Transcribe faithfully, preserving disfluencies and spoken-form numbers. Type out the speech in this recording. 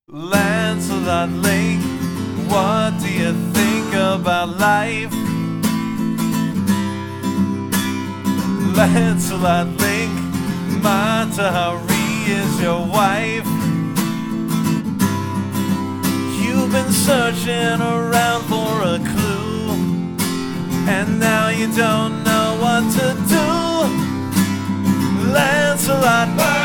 Lancelot Link, what do you think about life? Lancelot Link, Mata Hari is your wife. You've been searching around for a clue, and now you don't know what to do. Lancelot